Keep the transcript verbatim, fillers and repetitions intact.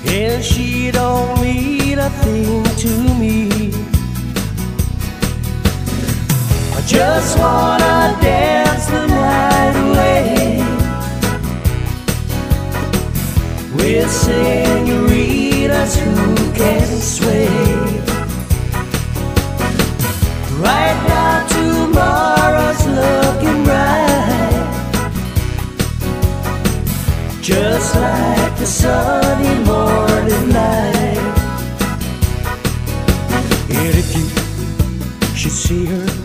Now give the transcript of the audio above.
and she don't mean a thing to me. I just wanna dance the night away with senoritas who can sway. Right now tomorrow's looking bright, just like the sunny morning light. And if you should see her